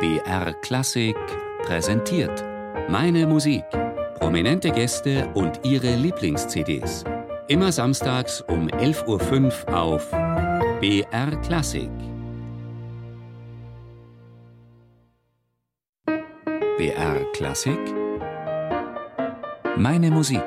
BR Klassik präsentiert Meine Musik. Prominente Gäste und ihre Lieblings-CDs. Immer samstags um 11:05 Uhr auf BR Klassik. BR Klassik. Meine Musik.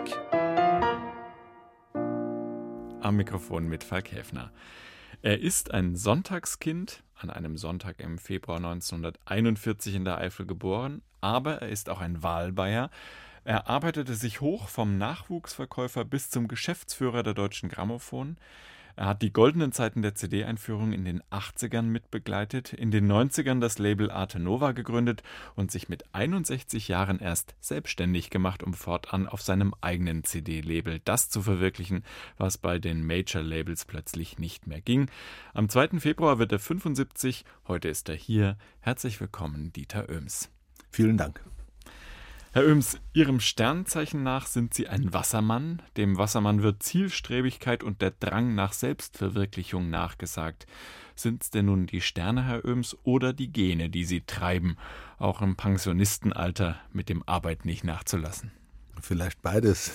Am Mikrofon mit Falk Häfner. Er ist ein Sonntagskind, an einem Sonntag im Februar 1941 in der Eifel geboren, aber er ist auch ein Wahlbayer. Er arbeitete sich hoch vom Nachwuchsverkäufer bis zum Geschäftsführer der Deutschen Grammophon. Er hat die goldenen Zeiten der CD-Einführung in den 80ern mitbegleitet, in den 90ern das Label Arte Nova gegründet und sich mit 61 Jahren erst selbstständig gemacht, um fortan auf seinem eigenen CD-Label das zu verwirklichen, was bei den Major-Labels plötzlich nicht mehr ging. Am 2. Februar wird er 75, heute ist er hier. Herzlich willkommen, Dieter Oehms. Vielen Dank. Herr Oehms, Ihrem Sternzeichen nach sind Sie ein Wassermann. Dem Wassermann wird Zielstrebigkeit und der Drang nach Selbstverwirklichung nachgesagt. Sind es denn nun die Sterne, Herr Oehms, oder die Gene, die Sie treiben, auch im Pensionistenalter mit dem Arbeit nicht nachzulassen? Vielleicht beides.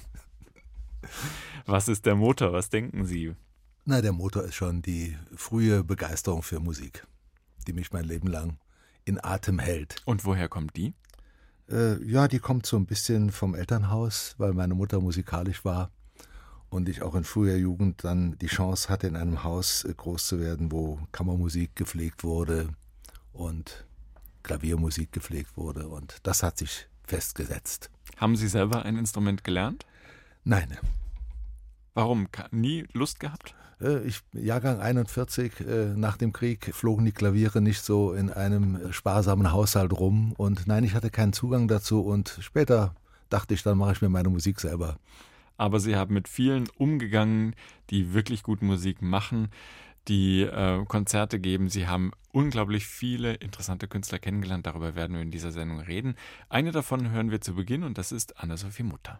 Was ist der Motor? Was denken Sie? Na, der Motor ist schon die frühe Begeisterung für Musik, die mich mein Leben lang in Atem hält. Und woher kommt die? Ja, die kommt so ein bisschen vom Elternhaus, weil meine Mutter musikalisch war und ich auch in früher Jugend dann die Chance hatte, in einem Haus groß zu werden, wo Kammermusik gepflegt wurde und Klaviermusik gepflegt wurde, und das hat sich festgesetzt. Haben Sie selber ein Instrument gelernt? Nein. Warum? Nie Lust gehabt? Jahrgang 41, nach dem Krieg flogen die Klaviere nicht so in einem sparsamen Haushalt rum, und nein, ich hatte keinen Zugang dazu, und später dachte ich, dann mache ich mir meine Musik selber. Aber Sie haben mit vielen umgegangen, die wirklich gute Musik machen, die Konzerte geben. Sie haben unglaublich viele interessante Künstler kennengelernt, darüber werden wir in dieser Sendung reden. Eine davon hören wir zu Beginn, und das ist Anna-Sophie Mutter.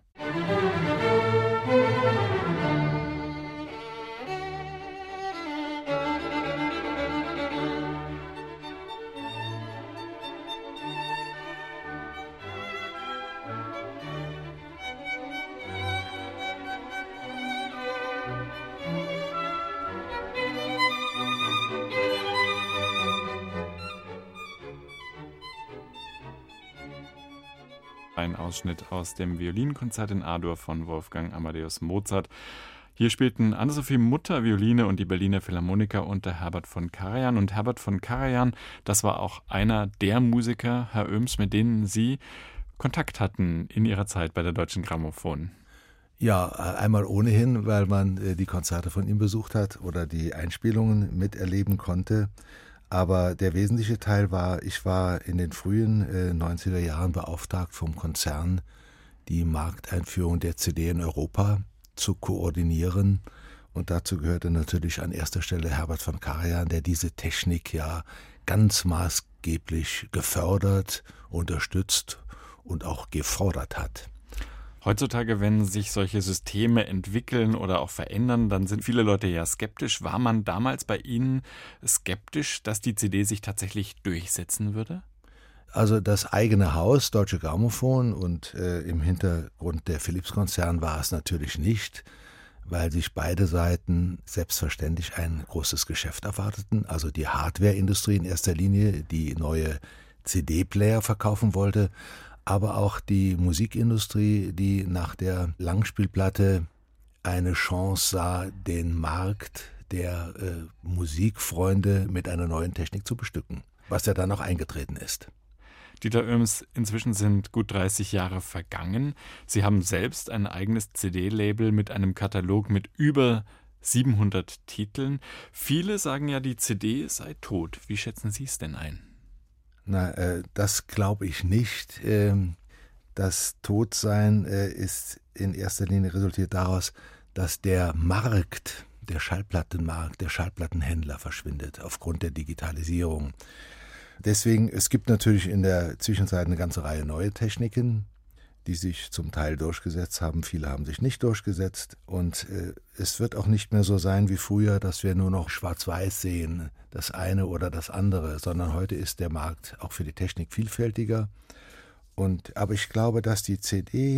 Ein Ausschnitt aus dem Violinkonzert in A-Dur von Wolfgang Amadeus Mozart. Hier spielten Anna-Sophie Mutter Violine und die Berliner Philharmoniker unter Herbert von Karajan. Und Herbert von Karajan, das war auch einer der Musiker, Herr Oehms, mit denen Sie Kontakt hatten in Ihrer Zeit bei der Deutschen Grammophon. Ja, einmal ohnehin, weil man die Konzerte von ihm besucht hat oder die Einspielungen miterleben konnte. Aber der wesentliche Teil war, ich war in den frühen 90er Jahren beauftragt vom Konzern, die Markteinführung der CD in Europa zu koordinieren. Und dazu gehörte natürlich an erster Stelle Herbert von Karajan, der diese Technik ja ganz maßgeblich gefördert, unterstützt und auch gefordert hat. Heutzutage, wenn sich solche Systeme entwickeln oder auch verändern, dann sind viele Leute ja skeptisch. War man damals bei Ihnen skeptisch, dass die CD sich tatsächlich durchsetzen würde? Also das eigene Haus, Deutsche Grammophon, und im Hintergrund der Philips-Konzern war es natürlich nicht, weil sich beide Seiten selbstverständlich ein großes Geschäft erwarteten. Also die Hardware-Industrie in erster Linie, die neue CD-Player verkaufen wollte, aber auch die Musikindustrie, die nach der Langspielplatte eine Chance sah, den Markt der Musikfreunde mit einer neuen Technik zu bestücken, was ja dann auch eingetreten ist. Dieter Oehms, inzwischen sind gut 30 Jahre vergangen. Sie haben selbst ein eigenes CD-Label mit einem Katalog mit über 700 Titeln. Viele sagen ja, die CD sei tot. Wie schätzen Sie es denn ein? Na, das glaube ich nicht. Das Todsein ist in erster Linie resultiert daraus, dass der Markt, der Schallplattenmarkt, der Schallplattenhändler verschwindet aufgrund der Digitalisierung. Deswegen, es gibt natürlich in der Zwischenzeit eine ganze Reihe neue Techniken, die sich zum Teil durchgesetzt haben. Viele haben sich nicht durchgesetzt. Und es wird auch nicht mehr so sein wie früher, dass wir nur noch schwarz-weiß sehen, das eine oder das andere, sondern heute ist der Markt auch für die Technik vielfältiger. Aber ich glaube, dass die CD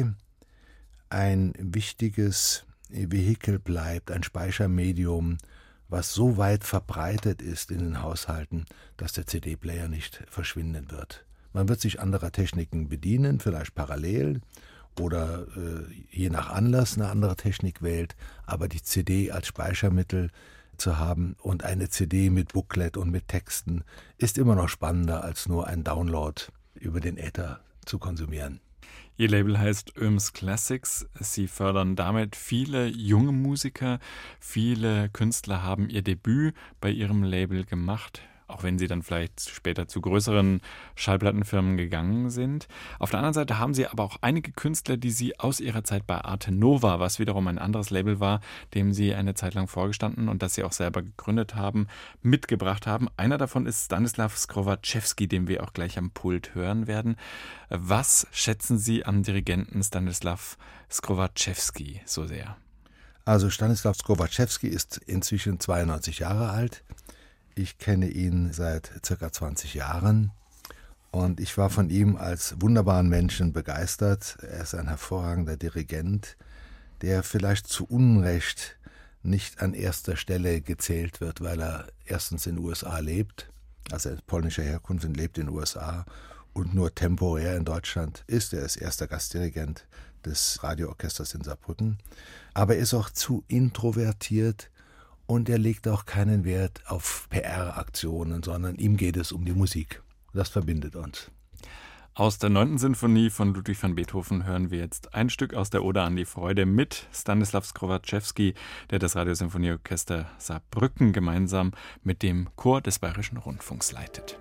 ein wichtiges Vehikel bleibt, ein Speichermedium, was so weit verbreitet ist in den Haushalten, dass der CD-Player nicht verschwinden wird. Man wird sich anderer Techniken bedienen, vielleicht parallel oder je nach Anlass eine andere Technik wählt, aber die CD als Speichermittel zu haben und eine CD mit Booklet und mit Texten ist immer noch spannender als nur ein Download über den Äther zu konsumieren. Ihr Label heißt Oehms Classics. Sie fördern damit viele junge Musiker. Viele Künstler haben ihr Debüt bei ihrem Label gemacht, auch wenn sie dann vielleicht später zu größeren Schallplattenfirmen gegangen sind. Auf der anderen Seite haben sie aber auch einige Künstler, die sie aus ihrer Zeit bei Arte Nova, was wiederum ein anderes Label war, dem sie eine Zeit lang vorgestanden und das sie auch selber gegründet haben, mitgebracht haben. Einer davon ist Stanislaw Skrowaczewski, den wir auch gleich am Pult hören werden. Was schätzen Sie am Dirigenten Stanislaw Skrowaczewski so sehr? Also Stanislaw Skrowaczewski ist inzwischen 92 Jahre alt. Ich kenne ihn seit circa 20 Jahren und ich war von ihm als wunderbaren Menschen begeistert. Er ist ein hervorragender Dirigent, der vielleicht zu Unrecht nicht an erster Stelle gezählt wird, weil er erstens in den USA lebt, also er ist polnischer Herkunft und lebt in den USA und nur temporär in Deutschland ist. Er ist erster Gastdirigent des Radioorchesters in Saarbrücken, aber er ist auch zu introvertiert. Und er legt auch keinen Wert auf PR-Aktionen, sondern ihm geht es um die Musik. Das verbindet uns. Aus der 9. Sinfonie von Ludwig van Beethoven hören wir jetzt ein Stück aus der Ode an die Freude mit Stanislaw Skrowaczewski, der das Radiosinfonieorchester Saarbrücken gemeinsam mit dem Chor des Bayerischen Rundfunks leitet.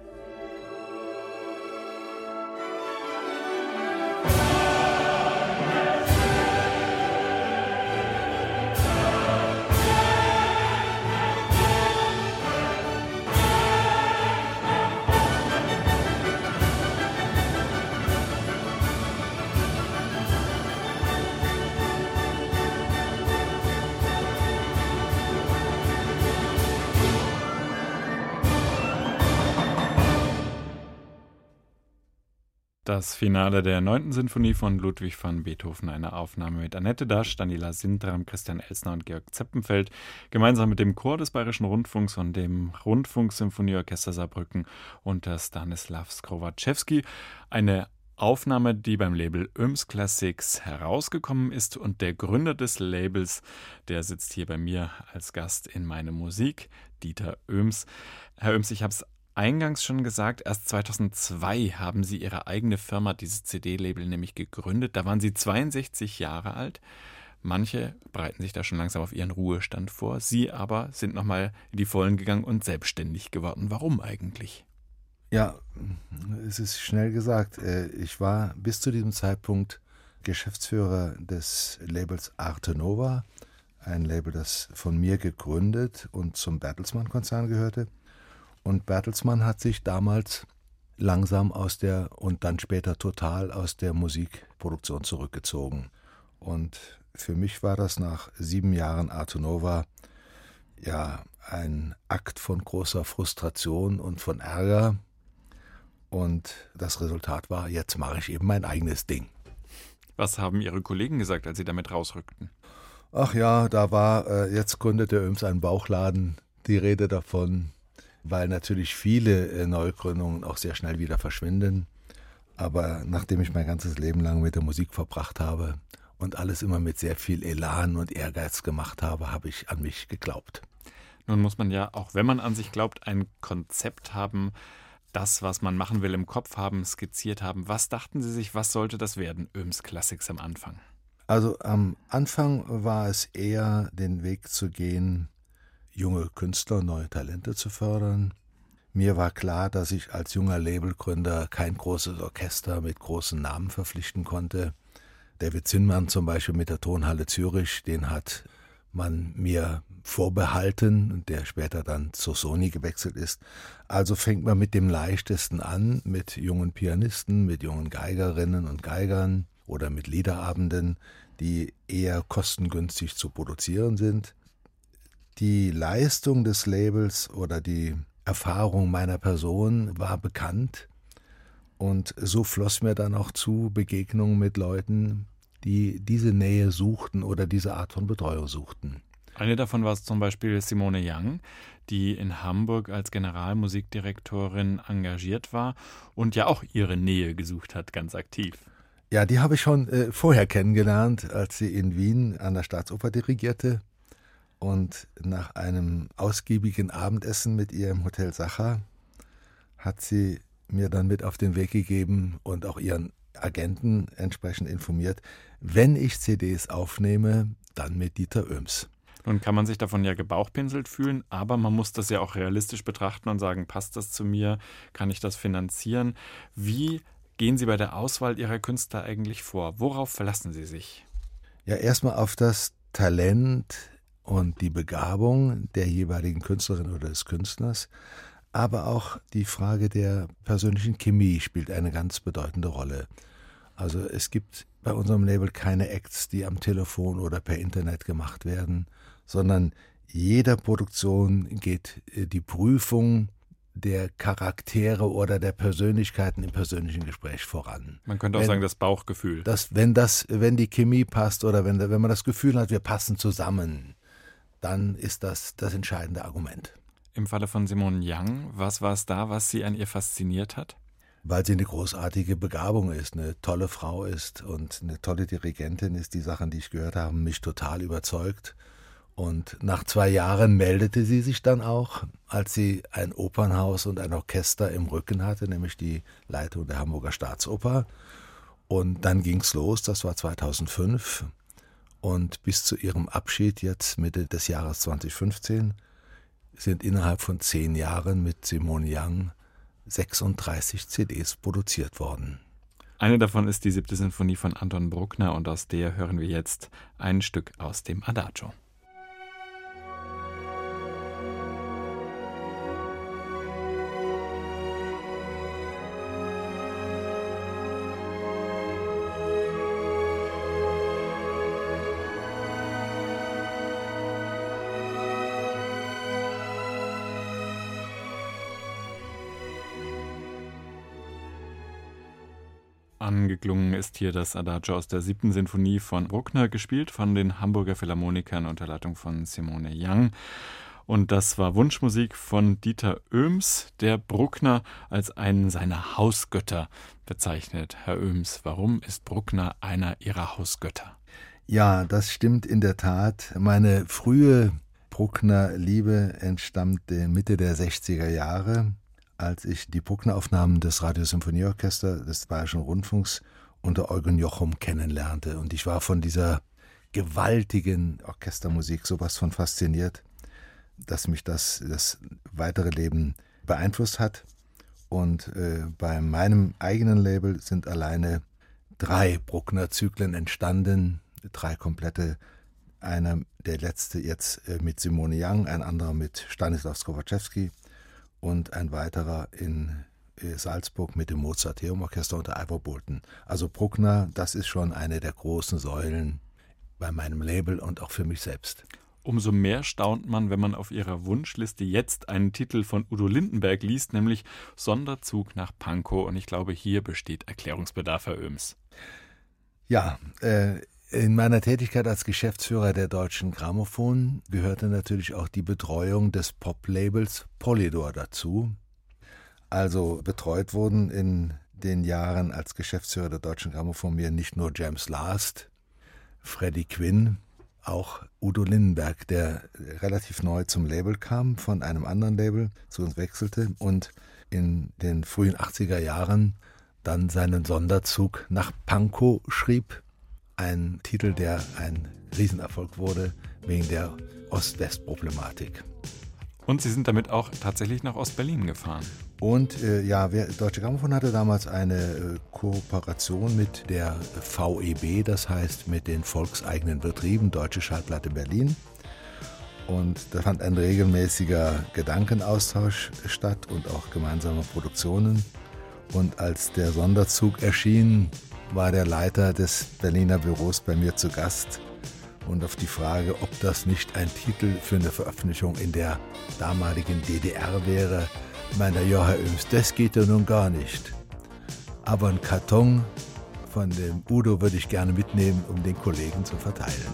Das Finale der 9. Sinfonie von Ludwig van Beethoven, eine Aufnahme mit Annette Dasch, Daniela Sintram, Christian Elsner und Georg Zeppenfeld, gemeinsam mit dem Chor des Bayerischen Rundfunks und dem Rundfunksymphonieorchester Saarbrücken unter Stanislaw Skrowaczewski. Eine Aufnahme, die beim Label Oehms Classics herausgekommen ist und der Gründer des Labels, der sitzt hier bei mir als Gast in Meine Musik, Dieter Oehms. Herr Oehms, ich habe es eingangs schon gesagt, erst 2002 haben Sie Ihre eigene Firma, dieses CD-Label, nämlich gegründet. Da waren Sie 62 Jahre alt. Manche bereiten sich da schon langsam auf ihren Ruhestand vor. Sie aber sind nochmal in die Vollen gegangen und selbstständig geworden. Warum eigentlich? Ja, es ist schnell gesagt. Ich war bis zu diesem Zeitpunkt Geschäftsführer des Labels Arte Nova, ein Label, das von mir gegründet und zum Bertelsmann-Konzern gehörte. Und Bertelsmann hat sich damals langsam und dann später total aus der Musikproduktion zurückgezogen. Und für mich war das nach 7 Jahren Arte Nova ja ein Akt von großer Frustration und von Ärger. Und das Resultat war, jetzt mache ich eben mein eigenes Ding. Was haben Ihre Kollegen gesagt, als Sie damit rausrückten? Ach ja, da war, jetzt gründete Oehms einen Bauchladen, die Rede davon, weil natürlich viele Neugründungen auch sehr schnell wieder verschwinden. Aber nachdem ich mein ganzes Leben lang mit der Musik verbracht habe und alles immer mit sehr viel Elan und Ehrgeiz gemacht habe, habe ich an mich geglaubt. Nun muss man ja, auch wenn man an sich glaubt, ein Konzept haben, das, was man machen will, im Kopf haben, skizziert haben. Was dachten Sie sich, was sollte das werden, Oehms Classics am Anfang? Also am Anfang war es eher, den Weg zu gehen, junge Künstler, neue Talente zu fördern. Mir war klar, dass ich als junger Labelgründer kein großes Orchester mit großen Namen verpflichten konnte. David Zinnmann zum Beispiel mit der Tonhalle Zürich, den hat man mir vorbehalten, der später dann zur Sony gewechselt ist. Also fängt man mit dem Leichtesten an, mit jungen Pianisten, mit jungen Geigerinnen und Geigern oder mit Liederabenden, die eher kostengünstig zu produzieren sind. Die Leistung des Labels oder die Erfahrung meiner Person war bekannt und so floss mir dann auch zu Begegnungen mit Leuten, die diese Nähe suchten oder diese Art von Betreuung suchten. Eine davon war zum Beispiel Simone Young, die in Hamburg als Generalmusikdirektorin engagiert war und ja auch ihre Nähe gesucht hat, ganz aktiv. Ja, die habe ich schon vorher kennengelernt, als sie in Wien an der Staatsoper dirigierte. Und nach einem ausgiebigen Abendessen mit ihr im Hotel Sacher hat sie mir dann mit auf den Weg gegeben und auch ihren Agenten entsprechend informiert, wenn ich CDs aufnehme, dann mit Dieter Oehms. Nun kann man sich davon ja gebauchpinselt fühlen, aber man muss das ja auch realistisch betrachten und sagen, passt das zu mir, kann ich das finanzieren? Wie gehen Sie bei der Auswahl Ihrer Künstler eigentlich vor? Worauf verlassen Sie sich? Ja, erstmal auf das Talent und die Begabung der jeweiligen Künstlerin oder des Künstlers, aber auch die Frage der persönlichen Chemie spielt eine ganz bedeutende Rolle. Also es gibt bei unserem Label keine Acts, die am Telefon oder per Internet gemacht werden, sondern jeder Produktion geht die Prüfung der Charaktere oder der Persönlichkeiten im persönlichen Gespräch voran. Man könnte auch sagen, das Bauchgefühl. Wenn die Chemie passt oder wenn man das Gefühl hat, wir passen zusammen, dann ist das entscheidende Argument. Im Falle von Simone Young, was war es da, was Sie an ihr fasziniert hat? Weil sie eine großartige Begabung ist, eine tolle Frau ist und eine tolle Dirigentin ist. Die Sachen, die ich gehört habe, haben mich total überzeugt. Und nach 2 Jahren meldete sie sich dann auch, als sie ein Opernhaus und ein Orchester im Rücken hatte, nämlich die Leitung der Hamburger Staatsoper. Und dann ging's los, das war 2005. Und bis zu ihrem Abschied jetzt Mitte des Jahres 2015 sind innerhalb von 10 Jahren mit Simone Young 36 CDs produziert worden. Eine davon ist die 7. Sinfonie von Anton Bruckner und aus der hören wir jetzt ein Stück aus dem Adagio. Angeklungen ist hier das Adagio aus der 7. Sinfonie von Bruckner, gespielt von den Hamburger Philharmonikern unter Leitung von Simone Young. Und das war Wunschmusik von Dieter Oehms, der Bruckner als einen seiner Hausgötter bezeichnet. Herr Oehms, warum ist Bruckner einer Ihrer Hausgötter? Ja, das stimmt in der Tat. Meine frühe Bruckner-Liebe entstammt Mitte der 60er Jahre, als ich die Bruckner-Aufnahmen des Radiosymphonieorchesters des Bayerischen Rundfunks unter Eugen Jochum kennenlernte. Und ich war von dieser gewaltigen Orchestermusik sowas von fasziniert, dass mich das weitere Leben beeinflusst hat. Und bei meinem eigenen Label sind alleine 3 Bruckner-Zyklen entstanden, 3 komplette. Einer, der letzte jetzt mit Simone Young, ein anderer mit Stanislaw Skwarczewski und ein weiterer in Salzburg mit dem Mozarteum-Orchester unter Ivor Boulton. Also Bruckner, das ist schon eine der großen Säulen bei meinem Label und auch für mich selbst. Umso mehr staunt man, wenn man auf Ihrer Wunschliste jetzt einen Titel von Udo Lindenberg liest, nämlich Sonderzug nach Pankow. Und ich glaube, hier besteht Erklärungsbedarf, Herr Oehms. Ja, in meiner Tätigkeit als Geschäftsführer der Deutschen Grammophon gehörte natürlich auch die Betreuung des Pop-Labels Polydor dazu. Also betreut wurden in den Jahren als Geschäftsführer der Deutschen Grammophon mir nicht nur James Last, Freddie Quinn, auch Udo Lindenberg, der relativ neu zum Label kam, von einem anderen Label zu uns wechselte und in den frühen 80er Jahren dann seinen Sonderzug nach Pankow schrieb. Ein Titel, der ein Riesenerfolg wurde, wegen der Ost-West-Problematik. Und Sie sind damit auch tatsächlich nach Ost-Berlin gefahren. Und Deutsche Grammophon hatte damals eine Kooperation mit der VEB, das heißt mit den volkseigenen Betrieben, Deutsche Schallplatte Berlin. Und da fand ein regelmäßiger Gedankenaustausch statt und auch gemeinsame Produktionen. Und als der Sonderzug erschien, war der Leiter des Berliner Büros bei mir zu Gast. Und auf die Frage, ob das nicht ein Titel für eine Veröffentlichung in der damaligen DDR wäre, meinte er, ja, Herr Oems, das geht ja nun gar nicht. Aber einen Karton von dem Udo würde ich gerne mitnehmen, um den Kollegen zu verteilen.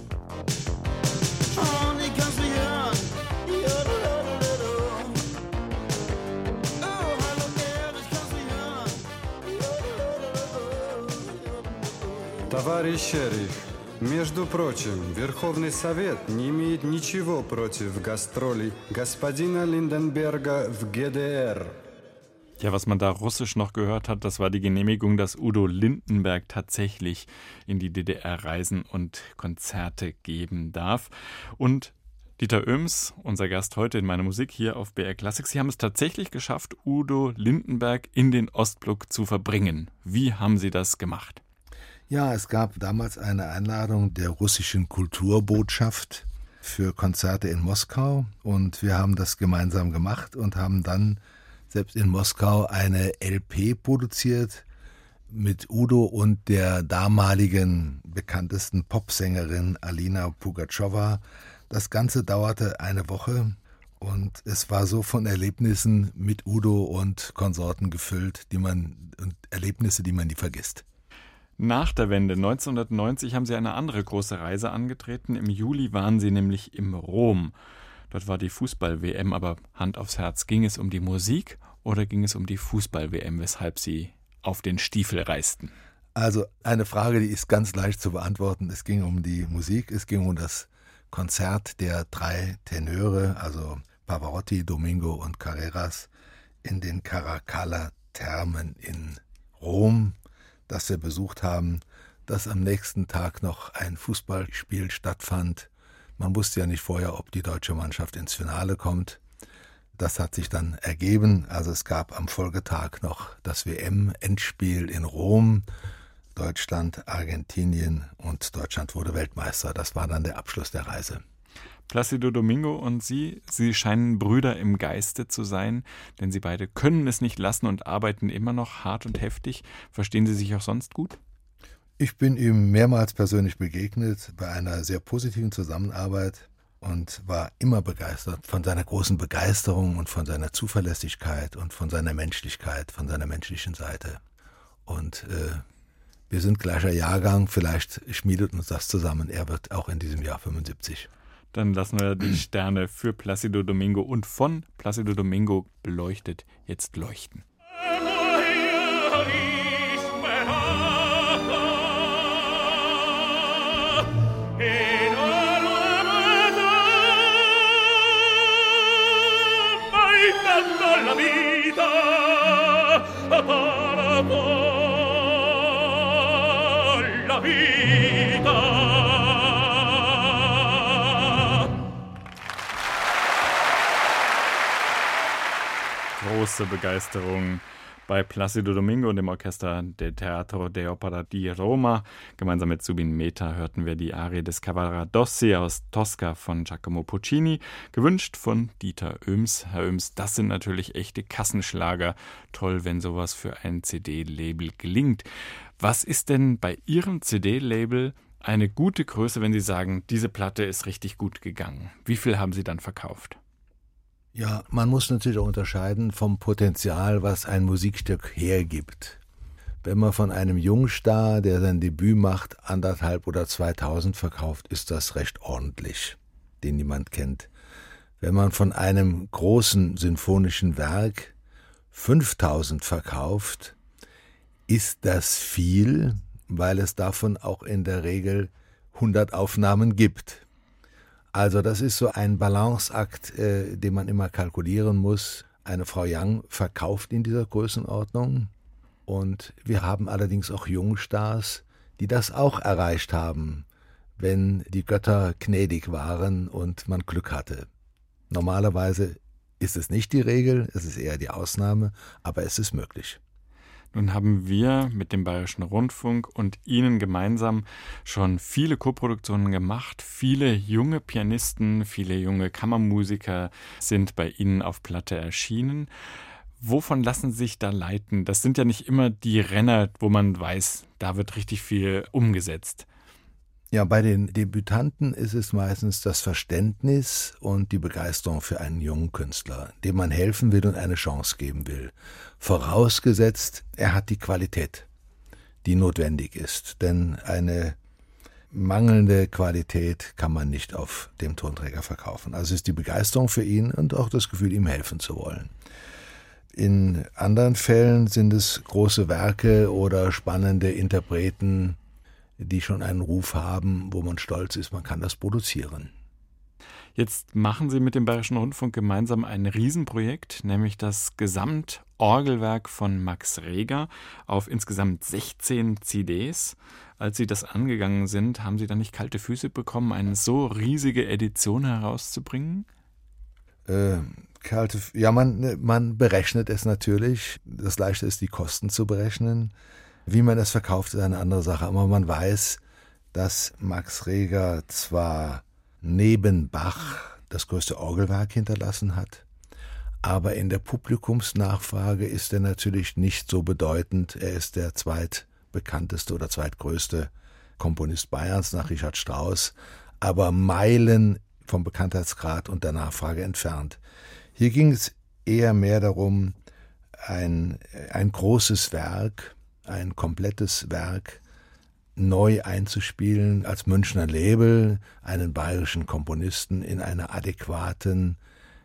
Товарищ Шериф, между прочим, Верховный Совет не имеет ничего против гастролей господина Lindenberger в ГДР. Ja, was man da russisch noch gehört hat, das war die Genehmigung, dass Udo Lindenberg tatsächlich in die DDR reisen und Konzerte geben darf. Und Dieter Oems, unser Gast heute in meiner Musik hier auf BR Classic, Sie haben es tatsächlich geschafft, Udo Lindenberg in den Ostblock zu verbringen. Wie haben Sie das gemacht? Ja, es gab damals eine Einladung der russischen Kulturbotschaft für Konzerte in Moskau und wir haben das gemeinsam gemacht und haben dann selbst in Moskau eine LP produziert mit Udo und der damaligen bekanntesten Popsängerin Alina Pugatschowa. Das Ganze dauerte eine Woche und es war so von Erlebnissen mit Udo und Konsorten gefüllt, Erlebnisse, die man nie vergisst. Nach der Wende 1990 haben Sie eine andere große Reise angetreten. Im Juli waren Sie nämlich in Rom. Dort war die Fußball-WM, aber Hand aufs Herz, ging es um die Musik oder ging es um die Fußball-WM, weshalb Sie auf den Stiefel reisten? Also eine Frage, die ist ganz leicht zu beantworten. Es ging um die Musik, es ging um das Konzert der 3 Tenöre, also Pavarotti, Domingo und Carreras in den Caracalla-Thermen in Rom, das wir besucht haben, dass am nächsten Tag noch ein Fußballspiel stattfand. Man wusste ja nicht vorher, ob die deutsche Mannschaft ins Finale kommt. Das hat sich dann ergeben. Also es gab am Folgetag noch das WM-Endspiel in Rom. Deutschland, Argentinien und Deutschland wurde Weltmeister. Das war dann der Abschluss der Reise. Plácido Domingo und Sie scheinen Brüder im Geiste zu sein, denn Sie beide können es nicht lassen und arbeiten immer noch hart und heftig. Verstehen Sie sich auch sonst gut? Ich bin ihm mehrmals persönlich begegnet bei einer sehr positiven Zusammenarbeit und war immer begeistert von seiner großen Begeisterung und von seiner Zuverlässigkeit und von seiner Menschlichkeit, von seiner menschlichen Seite. Und wir sind gleicher Jahrgang, vielleicht schmiedet uns das zusammen. Er wird auch in diesem Jahr 75. Dann lassen wir die Sterne für Plácido Domingo und von Plácido Domingo beleuchtet jetzt leuchten. Große Begeisterung bei Plácido Domingo und dem Orchester del Teatro dell'Opera di Roma. Gemeinsam mit Zubin Mehta hörten wir die Arie des Cavaradossi aus Tosca von Giacomo Puccini, gewünscht von Dieter Oems. Herr Oems, das sind natürlich echte Kassenschlager. Toll, wenn sowas für ein CD-Label gelingt. Was ist denn bei Ihrem CD-Label eine gute Größe, wenn Sie sagen, diese Platte ist richtig gut gegangen? Wie viel haben Sie dann verkauft? Ja, man muss natürlich auch unterscheiden vom Potenzial, was ein Musikstück hergibt. Wenn man von einem Jungstar, der sein Debüt macht, 1.500 oder 2.000 verkauft, ist das recht ordentlich, den niemand kennt. Wenn man von einem großen sinfonischen Werk 5.000 verkauft, ist das viel, weil es davon auch in der Regel 100 Aufnahmen gibt. Also das ist so ein Balanceakt, den man immer kalkulieren muss. Eine Frau Young verkauft in dieser Größenordnung und wir haben allerdings auch Jungstars, die das auch erreicht haben, wenn die Götter gnädig waren und man Glück hatte. Normalerweise ist es nicht die Regel, es ist eher die Ausnahme, aber es ist möglich. Nun haben wir mit dem Bayerischen Rundfunk und Ihnen gemeinsam schon viele Koproduktionen gemacht. Viele junge Pianisten, viele junge Kammermusiker sind bei Ihnen auf Platte erschienen. Wovon lassen Sie sich da leiten? Das sind ja nicht immer die Renner, wo man weiß, da wird richtig viel umgesetzt. Ja, bei den Debütanten ist es meistens das Verständnis und die Begeisterung für einen jungen Künstler, dem man helfen will und eine Chance geben will. Vorausgesetzt, er hat die Qualität, die notwendig ist. Denn eine mangelnde Qualität kann man nicht auf dem Tonträger verkaufen. Also es ist die Begeisterung für ihn und auch das Gefühl, ihm helfen zu wollen. In anderen Fällen sind es große Werke oder spannende Interpreten, die schon einen Ruf haben, wo man stolz ist, man kann das produzieren. Jetzt machen Sie mit dem Bayerischen Rundfunk gemeinsam ein Riesenprojekt, nämlich das Gesamtorgelwerk von Max Reger auf insgesamt 16 CDs. Als Sie das angegangen sind, haben Sie dann nicht kalte Füße bekommen, eine so riesige Edition herauszubringen? Man berechnet es natürlich. Das Leichte ist, die Kosten zu berechnen. Wie man es verkauft, ist eine andere Sache. Aber man weiß, dass Max Reger zwar neben Bach das größte Orgelwerk hinterlassen hat, aber in der Publikumsnachfrage ist er natürlich nicht so bedeutend. Er ist der zweitbekannteste oder zweitgrößte Komponist Bayerns nach Richard Strauss, aber Meilen vom Bekanntheitsgrad und der Nachfrage entfernt. Hier ging es eher mehr darum, ein großes Werk, ein komplettes Werk neu einzuspielen, als Münchner Label einen bayerischen Komponisten in einer adäquaten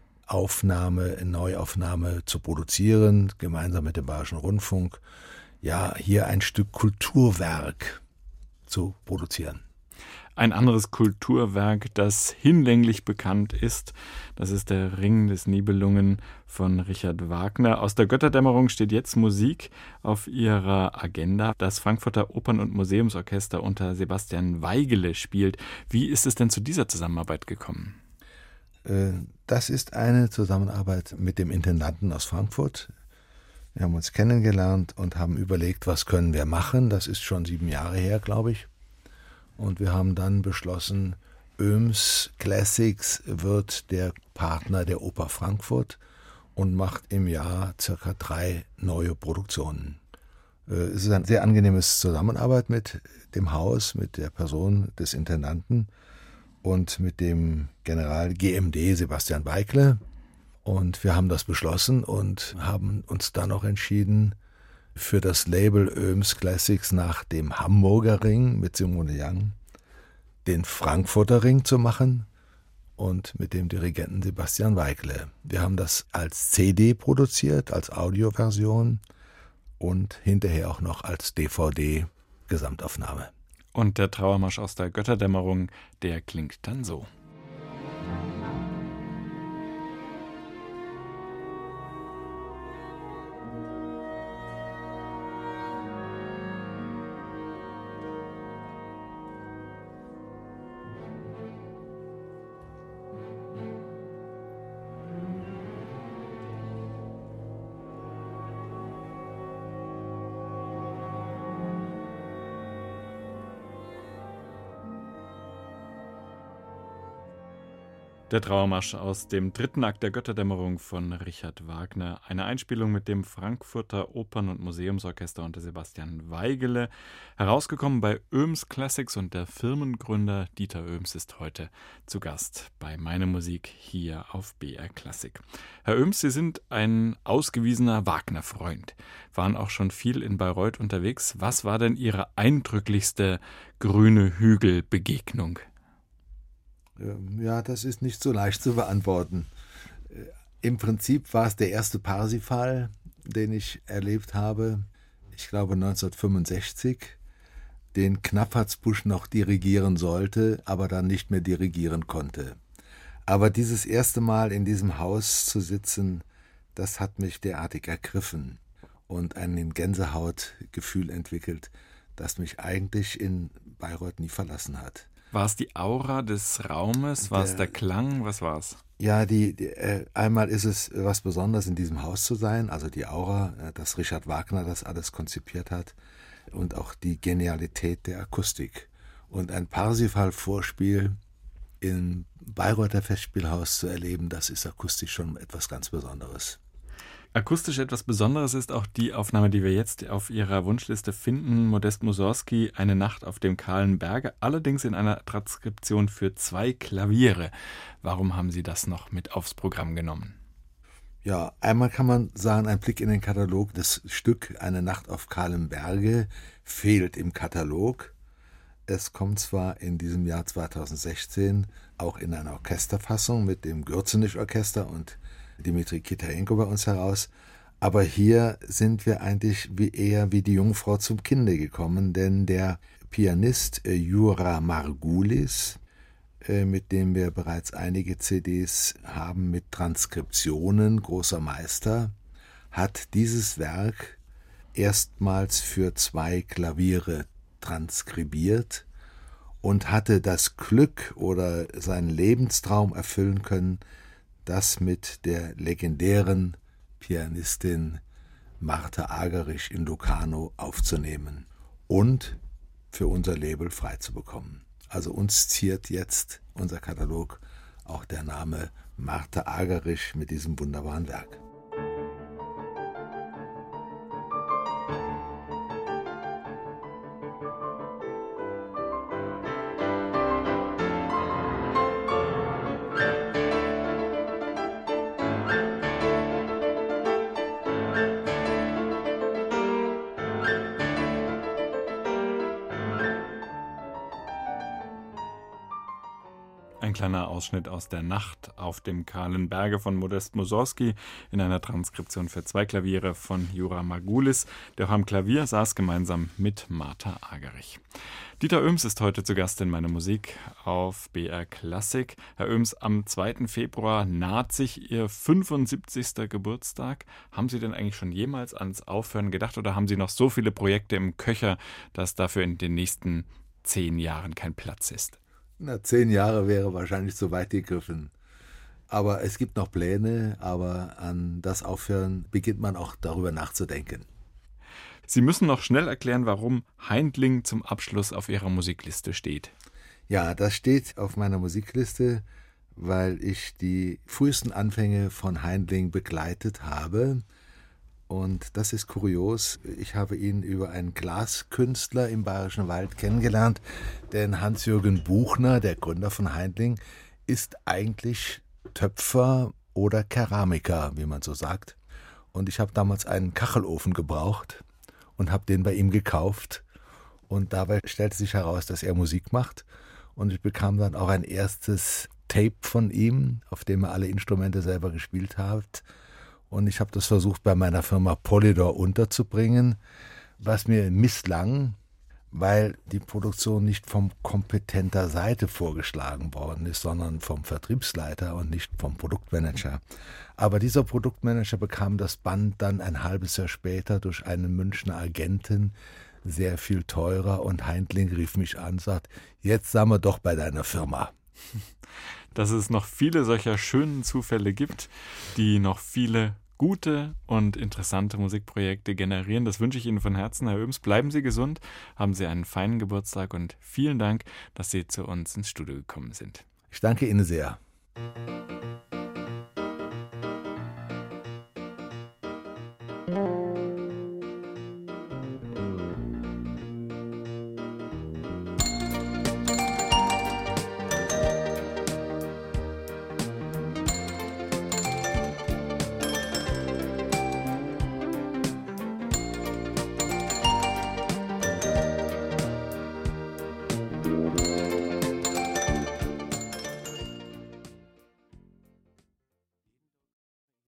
Neuaufnahme zu produzieren, gemeinsam mit dem Bayerischen Rundfunk, ja, hier ein Stück Kulturwerk zu produzieren. Ein anderes Kulturwerk, das hinlänglich bekannt ist, das ist der Ring des Nibelungen von Richard Wagner. Aus der Götterdämmerung steht jetzt Musik auf ihrer Agenda. Das Frankfurter Opern- und Museumsorchester unter Sebastian Weigele spielt. Wie ist es denn zu dieser Zusammenarbeit gekommen? Das ist eine Zusammenarbeit mit dem Intendanten aus Frankfurt. Wir haben uns kennengelernt und haben überlegt, was können wir machen. Das ist schon 7 Jahre her, glaube ich. Und wir haben dann beschlossen, Oehms Classics wird der Partner der Oper Frankfurt und macht im Jahr ca. 3 neue Produktionen. Es ist eine sehr angenehme Zusammenarbeit mit dem Haus, mit der Person des Intendanten und mit dem General GMD Sebastian Weigele. Und wir haben das beschlossen und haben uns dann auch entschieden, für das Label Oehms Classics nach dem Hamburger Ring mit Simone Young den Frankfurter Ring zu machen und mit dem Dirigenten Sebastian Weigele. Wir haben das als CD produziert, als Audioversion und hinterher auch noch als DVD-Gesamtaufnahme. Und der Trauermarsch aus der Götterdämmerung, der klingt dann so. Der Trauermarsch aus dem 3. Akt der Götterdämmerung von Richard Wagner. Eine Einspielung mit dem Frankfurter Opern- und Museumsorchester unter Sebastian Weigele. Herausgekommen bei Oehms Classics und der Firmengründer Dieter Oehms ist heute zu Gast bei Meine Musik hier auf BR Klassik. Herr Oehms, Sie sind ein ausgewiesener Wagner-Freund, waren auch schon viel in Bayreuth unterwegs. Was war denn Ihre eindrücklichste grüne Hügel-Begegnung? Ja, das ist nicht so leicht zu beantworten. Im Prinzip war es der erste Parsifal, den ich erlebt habe, ich glaube 1965, den Knappertsbusch noch dirigieren sollte, aber dann nicht mehr dirigieren konnte. Aber dieses erste Mal in diesem Haus zu sitzen, das hat mich derartig ergriffen und ein Gänsehautgefühl entwickelt, das mich eigentlich in Bayreuth nie verlassen hat. War es die Aura des Raumes? War es der Klang? Was war es? Ja, einmal ist es was Besonderes, in diesem Haus zu sein, also die Aura, dass Richard Wagner das alles konzipiert hat und auch die Genialität der Akustik. Und ein Parsifal-Vorspiel im Bayreuther Festspielhaus zu erleben, das ist akustisch schon etwas ganz Besonderes. Akustisch etwas Besonderes ist auch die Aufnahme, die wir jetzt auf Ihrer Wunschliste finden. Modest Mussorgsky, Eine Nacht auf dem kahlen Berge, allerdings in einer Transkription für 2 Klaviere. Warum haben Sie das noch mit aufs Programm genommen? Ja, einmal kann man sagen, ein Blick in den Katalog, das Stück Eine Nacht auf kahlem Berge fehlt im Katalog. Es kommt zwar in diesem Jahr 2016 auch in einer Orchesterfassung mit dem Gürzenich-Orchester und Dimitri Kitajenko bei uns heraus, aber hier sind wir eigentlich eher wie die Jungfrau zum Kinde gekommen, denn der Pianist Jura Margulis, mit dem wir bereits einige CDs haben mit Transkriptionen, großer Meister, hat dieses Werk erstmals für 2 Klaviere transkribiert und hatte das Glück oder seinen Lebenstraum erfüllen können, das mit der legendären Pianistin Martha Argerich in Locarno aufzunehmen und für unser Label freizubekommen. Also uns ziert jetzt unser Katalog auch der Name Martha Argerich mit diesem wunderbaren Werk. Ein kleiner Ausschnitt aus der Nacht auf dem kahlen Berge von Modest Mussorgsky in einer Transkription für 2 Klaviere von Jura Margulis, der auch am Klavier saß, gemeinsam mit Martha Argerich. Dieter Oehms ist heute zu Gast in Meine Musik auf BR Klassik. Herr Oehms, am 2. Februar naht sich Ihr 75. Geburtstag. Haben Sie denn eigentlich schon jemals ans Aufhören gedacht oder haben Sie noch so viele Projekte im Köcher, dass dafür in den nächsten 10 Jahren kein Platz ist? 10 Jahre wäre wahrscheinlich zu weit gegriffen. Aber es gibt noch Pläne, aber an das Aufhören beginnt man auch darüber nachzudenken. Sie müssen noch schnell erklären, warum Haindling zum Abschluss auf Ihrer Musikliste steht. Ja, das steht auf meiner Musikliste, weil ich die frühesten Anfänge von Haindling begleitet habe. Und das ist kurios, ich habe ihn über einen Glaskünstler im Bayerischen Wald kennengelernt, denn Hans-Jürgen Buchner, der Gründer von Haindling, ist eigentlich Töpfer oder Keramiker, wie man so sagt. Und ich habe damals einen Kachelofen gebraucht und habe den bei ihm gekauft. Und dabei stellte sich heraus, dass er Musik macht. Und ich bekam dann auch ein erstes Tape von ihm, auf dem er alle Instrumente selber gespielt hat. Und ich habe das versucht, bei meiner Firma Polydor unterzubringen, was mir misslang, weil die Produktion nicht von kompetenter Seite vorgeschlagen worden ist, sondern vom Vertriebsleiter und nicht vom Produktmanager. Aber dieser Produktmanager bekam das Band dann ein halbes Jahr später durch einen Münchner Agenten sehr viel teurer und Haindling rief mich an und sagt, jetzt sind wir doch bei deiner Firma. Dass es noch viele solcher schönen Zufälle gibt, die noch viele gute und interessante Musikprojekte generieren. Das wünsche ich Ihnen von Herzen, Herr Oehms. Bleiben Sie gesund, haben Sie einen feinen Geburtstag und vielen Dank, dass Sie zu uns ins Studio gekommen sind. Ich danke Ihnen sehr.